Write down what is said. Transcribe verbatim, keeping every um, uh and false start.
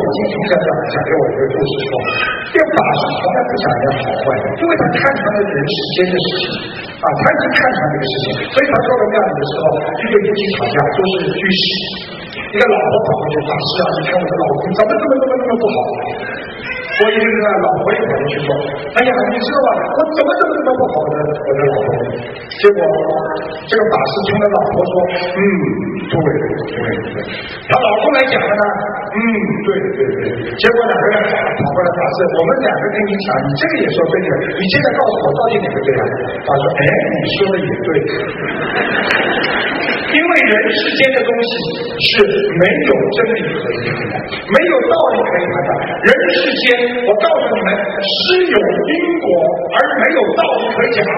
经常讲讲讲给我一个故事说，这个法师从来不讲人家好坏的，因为他看穿了人世间的事情啊，他已经看穿这个事情，所以他到了庙里的时候，一对夫妻吵架都是居士，一个老婆跑过去，法师啊，你看我的老公怎么怎么怎么怎么不好。我一个老婆也跑进去说：“哎呀，你知道吧？我怎么怎么怎么不好的我的老公。”结果这个法师听了老婆说：“嗯，对对对对。”他老公来讲了呢：“嗯，对对对。”结果两个人跑过来，法师，我们两个跟你讲，你这个也说对的，你现在告诉我到底哪个对啊？法师说：“哎，你说的也对。”因为人世间的东西是没有真理可以谈的，没有道理可以谈的。人世间，我告诉你们，是有因果，而没有道理可以讲。